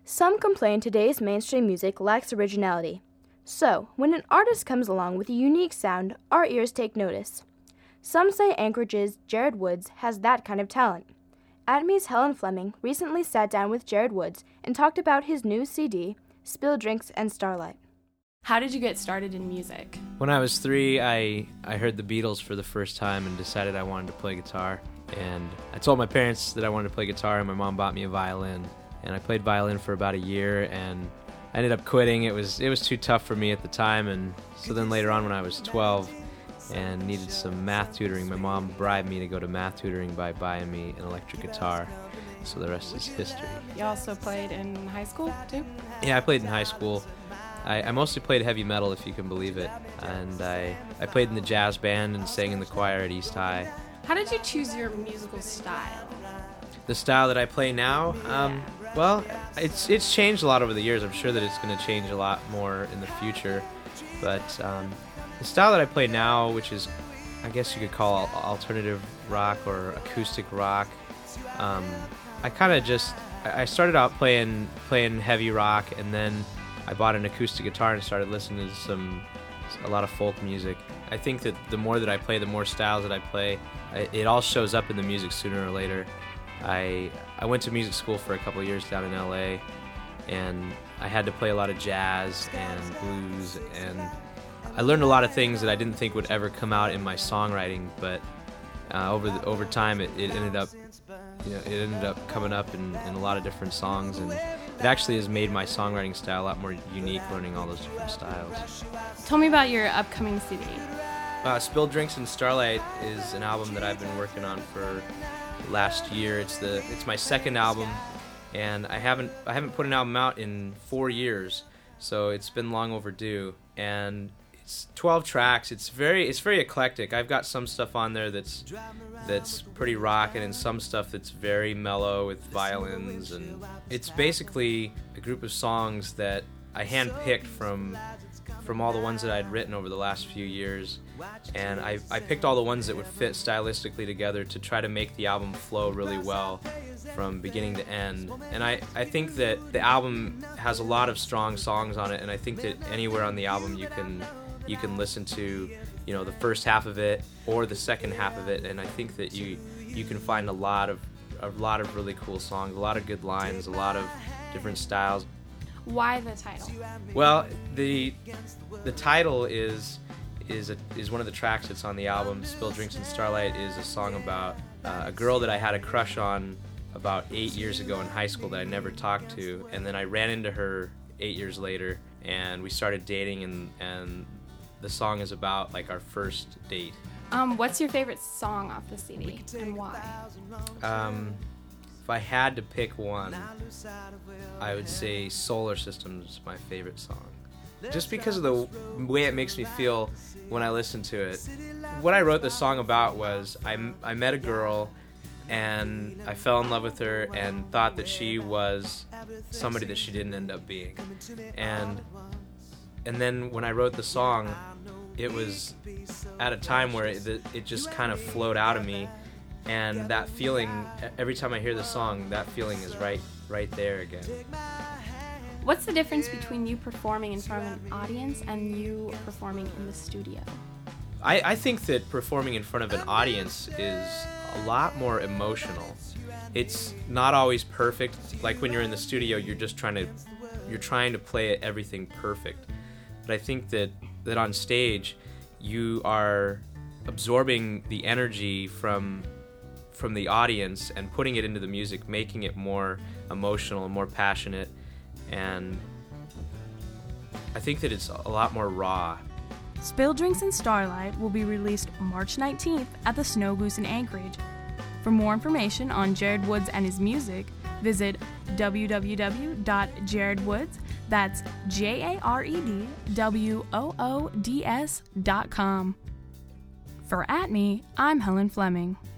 Some complain today's mainstream music lacks originality. So, when an artist comes along with a unique sound, our ears take notice. Some say Anchorage's Jared Woods has that kind of talent. ATME's Helen Fleming recently sat down with Jared Woods and talked about his new CD, Spill Drinks and Starlight. How did you get started in music? When I was 3, I heard the Beatles for the first time and decided I wanted to play guitar. And I told my parents that I wanted to play guitar, and my mom bought me a violin. And I played violin for about a year, and I ended up quitting. It was too tough for me at the time, and so then later on when I was 12 and needed some math tutoring, my mom bribed me to go to math tutoring by buying me an electric guitar. So the rest is history. You also played in high school, too? Yeah, I played in high school. I mostly played heavy metal, if you can believe it. And I played in the jazz band and sang in the choir at East High. How did you choose your musical style? The style that I play now? Well, it's changed a lot over the years. I'm sure that it's going to change a lot more in the future. But the style that I play now, which is, I guess you could call alternative rock or acoustic rock, I kind of I started out playing heavy rock, and then I bought an acoustic guitar and started listening to a lot of folk music. I think that the more that I play, the more styles that I play, it all shows up in the music sooner or later. I went to music school for a couple of years down in LA, and I had to play a lot of jazz and blues, and I learned a lot of things that I didn't think would ever come out in my songwriting, but over time it ended up coming up in a lot of different songs, and it actually has made my songwriting style a lot more unique, learning all those different styles. Tell me about your upcoming CD. Spill Drinks and Starlight is an album that I've been working on for last year. It's my second album, and I haven't put an album out in 4 years, so it's been long overdue. And it's 12 tracks. It's very eclectic. I've got some stuff on there that's pretty rock, and some stuff that's very mellow with violins, and it's basically a group of songs that I handpicked from all the ones that I'd written over the last few years, and I picked all the ones that would fit stylistically together to try to make the album flow really well from beginning to end. And I think that the album has a lot of strong songs on it, and I think that anywhere on the album you can listen to, the first half of it or the second half of it, and I think that you can find a lot of really cool songs, a lot of good lines, a lot of different styles. Why the title? Well, the title is one of the tracks that's on the album. Spill Drinks and Starlight is a song about a girl that I had a crush on about 8 years ago in high school that I never talked to, and then I ran into her 8 years later, and we started dating, and the song is about like our first date. What's your favorite song off the CD, and why? If I had to pick one, I would say Solar System is my favorite song. Just because of the way it makes me feel when I listen to it. What I wrote the song about was I met a girl, and I fell in love with her and thought that she was somebody that she didn't end up being. And then when I wrote the song, it was at a time where it just kind of flowed out of me. And that feeling, every time I hear the song, that feeling is right there again. What's the difference between you performing in front of an audience and you performing in the studio? I think that performing in front of an audience is a lot more emotional. It's not always perfect. Like when you're in the studio, you're trying to play everything perfect. But I think that on stage, you are absorbing the energy from the audience and putting it into the music, making it more emotional and more passionate, and I think that it's a lot more raw. Spill Drinks and Starlight will be released March 19th at the Snow Goose in Anchorage. For more information on Jared Woods and his music, visit www.jaredwoods, that's JaredWoods.com. For ATME, I'm Helen Fleming.